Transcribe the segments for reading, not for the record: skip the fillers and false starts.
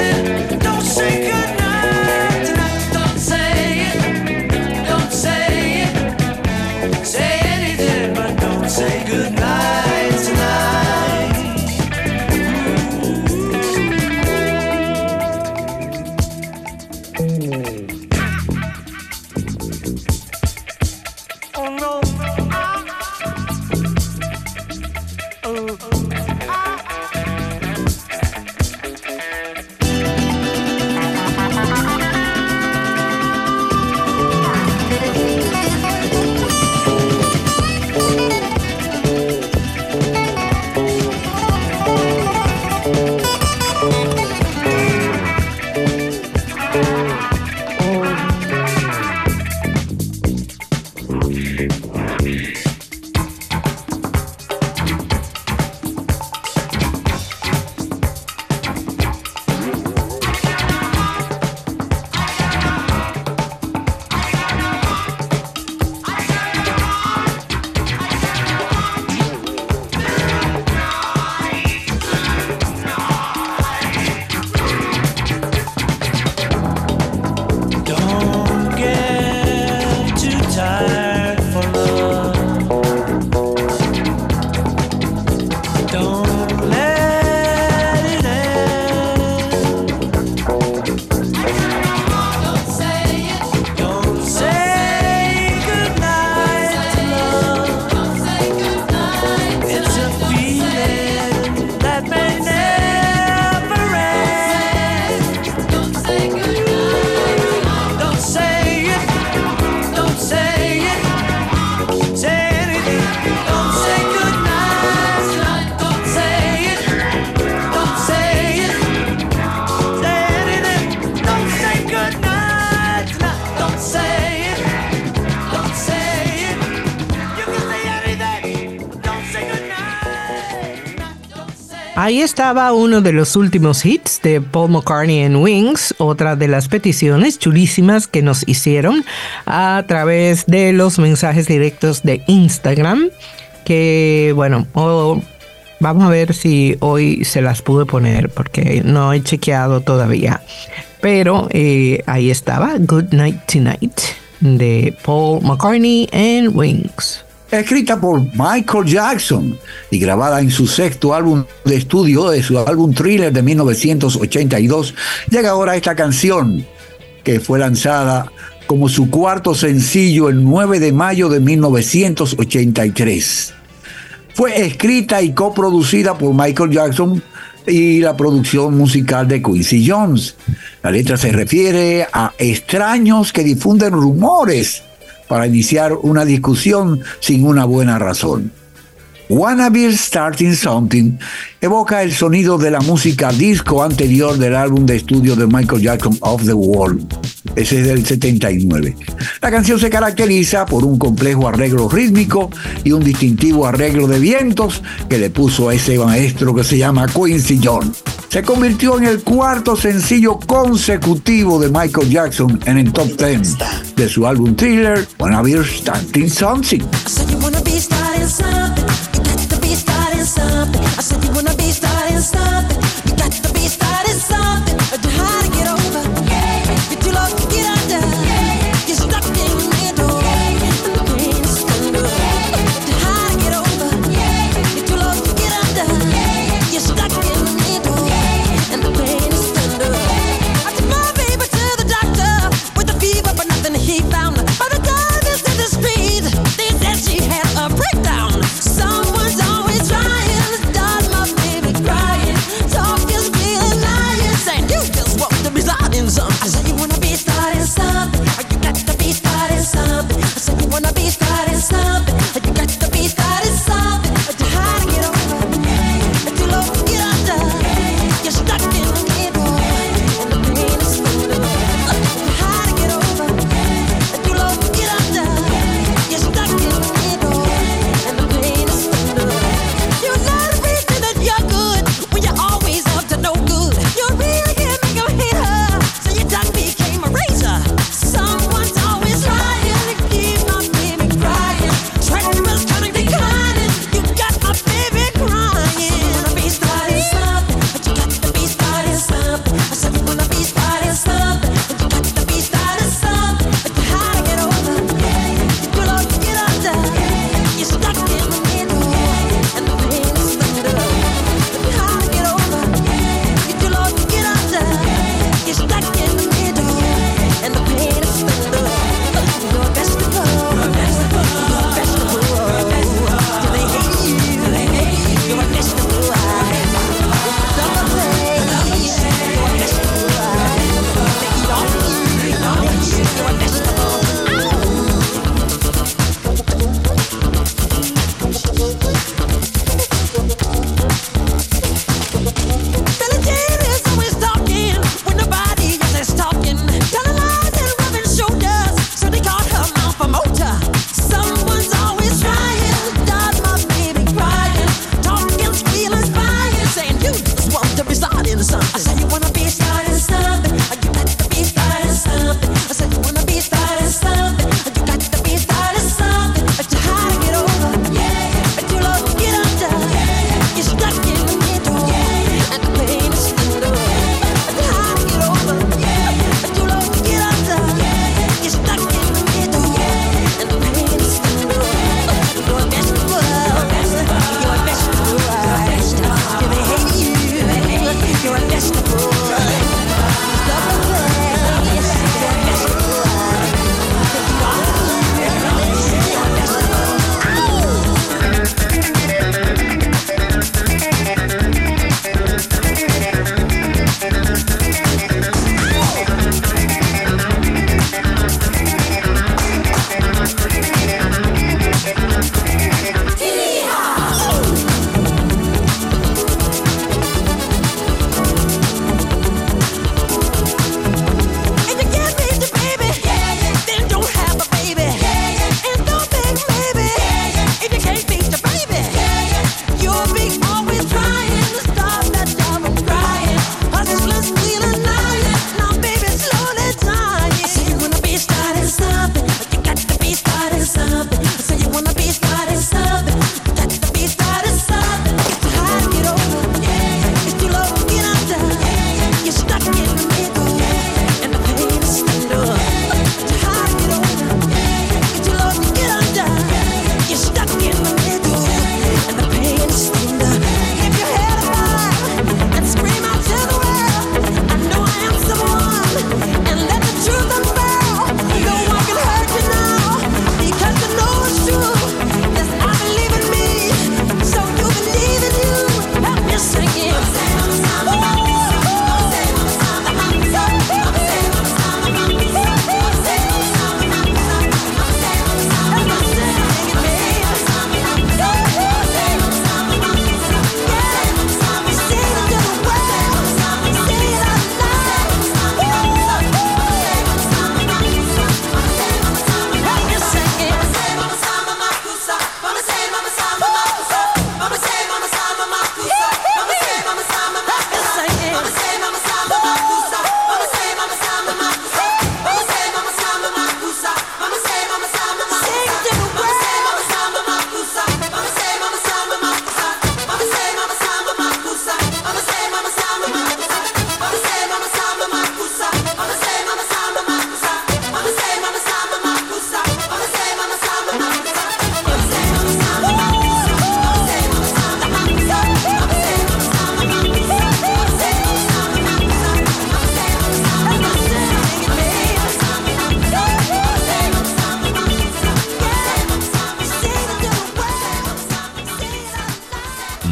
Ahí estaba uno de los últimos hits de Paul McCartney and Wings, otra de las peticiones chulísimas que nos hicieron a través de los mensajes directos de Instagram, que bueno, vamos a ver si hoy se las pude poner porque no he chequeado todavía, pero ahí estaba Good Night Tonight de Paul McCartney and Wings. Escrita por Michael Jackson y grabada en su sexto álbum de estudio de su álbum Thriller de 1982, llega ahora esta canción que fue lanzada como su cuarto sencillo el 9 de mayo de 1983. Fue escrita y coproducida por Michael Jackson y la producción musical de Quincy Jones. La letra se refiere a extraños que difunden rumores para iniciar una discusión sin una buena razón. Wanna Be Starting Something evoca el sonido de la música disco anterior del álbum de estudio de Michael Jackson, Off the Wall. Ese es del 79. La canción se caracteriza por un complejo arreglo rítmico y un distintivo arreglo de vientos que le puso a ese maestro que se llama Quincy Jones. Se convirtió en el cuarto sencillo consecutivo de Michael Jackson en el top 10 de su álbum Thriller, Wanna Be Starting Something. I said you wanna be starting something. You got to be starting something. Do how to get over. Get too low to get under. You're stuck in the middle. And the pain is thunder. Do how to get over. Get too low to get under. You're stuck in the middle. And the pain is thunder. I took my baby to the doctor with a fever, but nothing he found. By the time it's in the street, they said she had a breakdown. So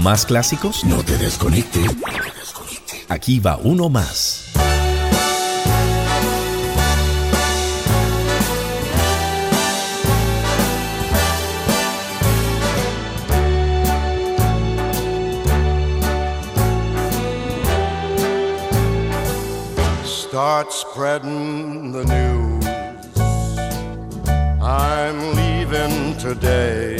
más clásicos? No te desconectes. Aquí va uno más. Start spreading the news. I'm leaving today.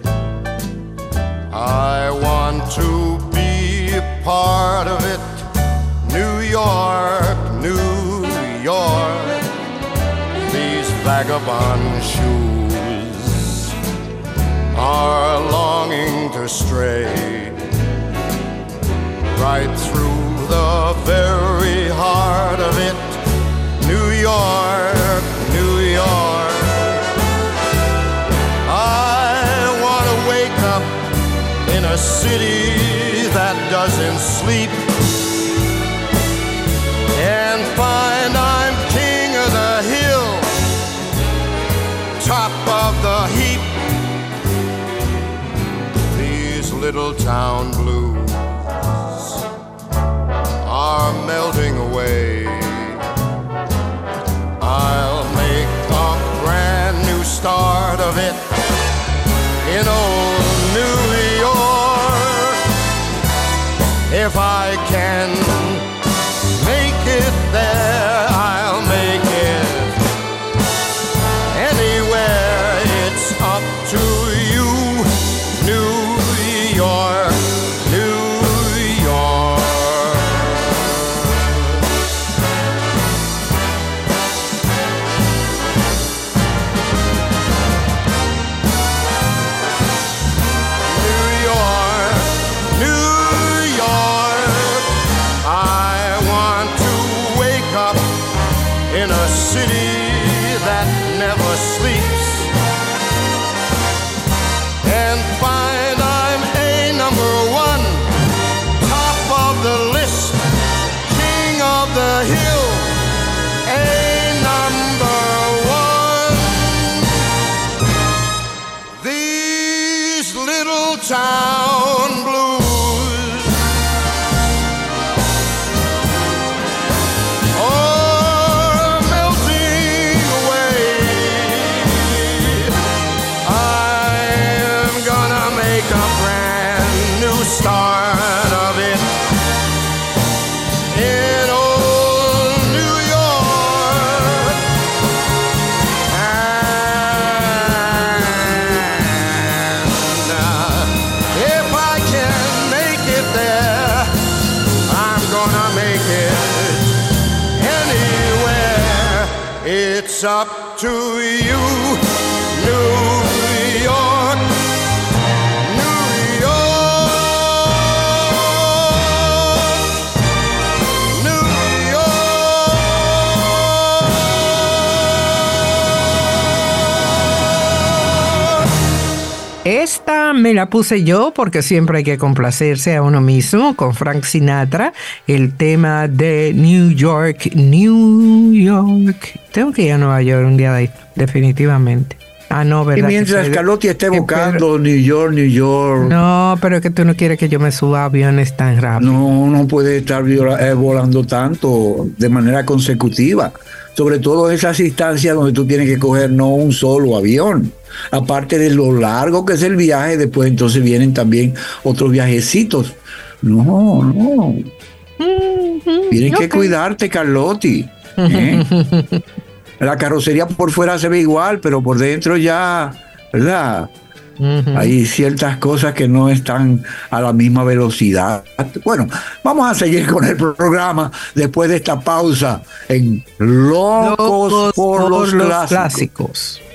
I want to be a part of it. New York, New York. These vagabond shoes are longing to stray right through the very heart of it. New York, New York. I want to wake up in a city that doesn't sleep and find I'm king of the hill, top of the heap. These little town blues are melting away. I'll make a brand new start of it in old New York. If I can make it there, I'll make it anywhere. It's up to you, New York, New York. In a city that never sleeps and find I'm a number one, top of the list, king of the hill, a number one. These little town blues start of it in old New York. And if I can make it there, I'm gonna make it anywhere. It's up to you, New York. Esta me la puse yo porque siempre hay que complacerse a uno mismo, con Frank Sinatra, el tema de New York, New York. Tengo que ir a Nueva York un día de ahí, definitivamente. Ah, no, ¿verdad? Y mientras Carlotti esté buscando New York, New York. No, pero es que tú no quieres que yo me suba a aviones tan rápido. No puede estar volando tanto de manera consecutiva. Sobre todo en esas instancias donde tú tienes que coger no un solo avión. Aparte de lo largo que es el viaje, después entonces vienen también otros viajecitos. No. Tienes que cuidarte, Carlotti. La carrocería por fuera se ve igual, pero por dentro ya, ¿verdad? Hay ciertas cosas que no están a la misma velocidad. Bueno, vamos a seguir con el programa después de esta pausa en Locos por los Clásicos.